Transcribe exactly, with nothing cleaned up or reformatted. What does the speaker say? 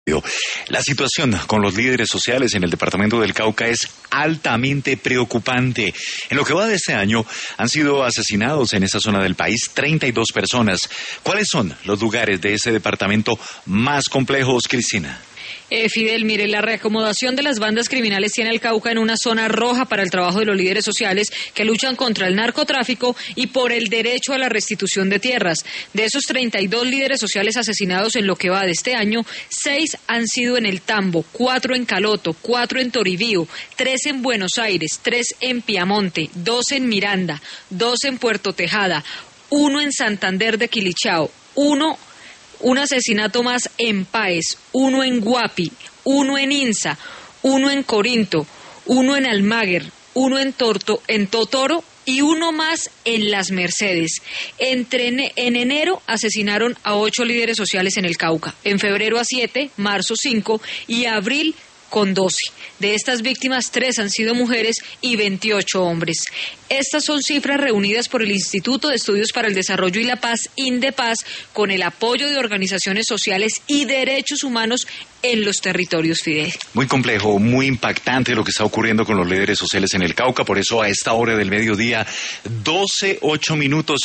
La situación con los líderes sociales en el departamento del Cauca es altamente preocupante. En lo que va de este año, han sido asesinados en esa zona del país treinta y dos personas. ¿Cuáles son los lugares de ese departamento más complejos, Cristina? Eh, Fidel, mire, la reacomodación de las bandas criminales tiene al Cauca en una zona roja para el trabajo de los líderes sociales que luchan contra el narcotráfico y por el derecho a la restitución de tierras. De esos treinta y dos líderes sociales asesinados en lo que va de este año, seis han sido en el Tambo, cuatro en Caloto, cuatro en Toribío, tres en Buenos Aires, tres en Piamonte, dos en Miranda, dos en Puerto Tejada, uno en Santander de Quilichao, uno Un asesinato más en Páez, uno en Guapi, uno en Insa, uno en Corinto, uno en Almaguer, uno en Torto, en Totoro y uno más en Las Mercedes. Entre en enero asesinaron a ocho líderes sociales en el Cauca, en febrero a siete, marzo cinco y abril con doce. De estas víctimas, tres han sido mujeres y veintiocho hombres. Estas son cifras reunidas por el Instituto de Estudios para el Desarrollo y la Paz, INDEPAZ, con el apoyo de organizaciones sociales y derechos humanos en los territorios, Fidel. Muy complejo, muy impactante lo que está ocurriendo con los líderes sociales en el Cauca. Por eso, a esta hora del mediodía, doce, ocho minutos.